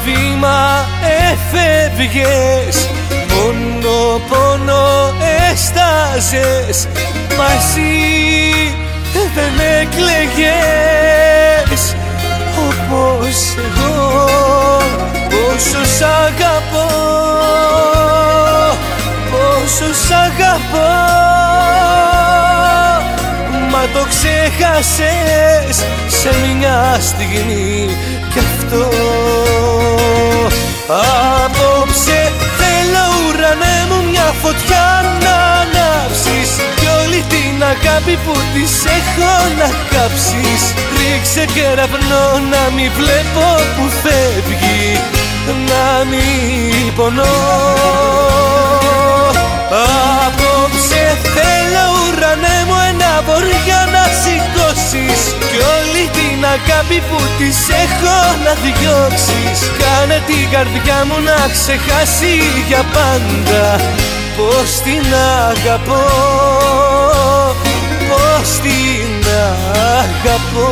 βήμα έφευγες, μόνο πόνο έσταζες, μα εσύ δεν έκλαιγες όπως εγώ. Πόσο σ' αγαπώ, πόσο σ' αγαπώ, μα το ξέχασες σε μια στιγμή κι αυτό. Απόψε θέλω ουρανέ μου μια φωτιά να ανάψεις, κι όλη την αγάπη που της έχω να κάψεις. Ρίξε κεραυνό να μην βλέπω που φεύγει, να μην πονώ. Απόψε θέλω ουρανέ μου ένα βοριά να σηκώσεις, κι όλη την αγάπη που της έχω να διώξεις. Κάνε την καρδιά μου να ξεχάσει για πάντα πως την αγαπώ, πως την αγαπώ.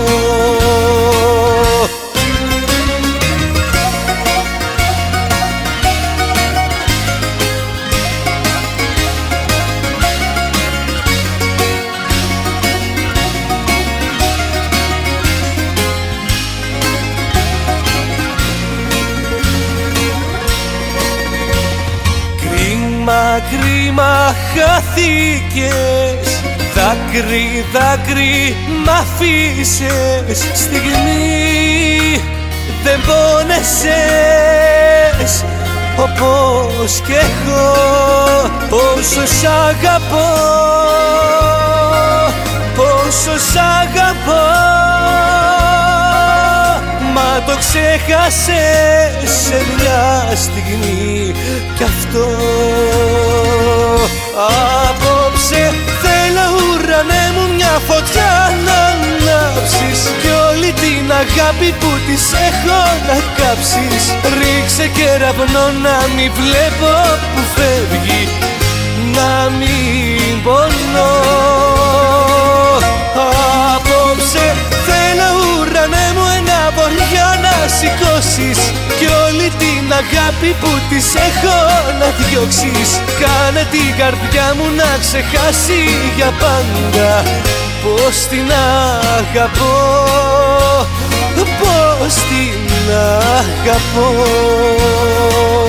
Κρίμα, κρίμα χάθηκες, δάκρυ, δάκρυ μ' αφήσες. Στιγμή δεν πόνεσες όπως κι εγώ. Πόσο σ' αγαπώ, πόσο σ' αγαπώ, μα το ξέχασες σε μια στιγμή κι αυτό. Απόψε θέλω ουρανέ μου μια φωτιά να ανάψεις, κι όλη την αγάπη που της έχω να κάψεις. Ρίξε κεραυνό να μην βλέπω που φεύγει, να μην πονώ. Απόψε θέλω ουρανέ μου ένα βοριά να σηκώσεις, κι όλη την αγάπη που της έχω να διώξεις. Κάνε την καρδιά μου να ξεχάσει για πάντα πως την αγαπώ, πως την αγαπώ.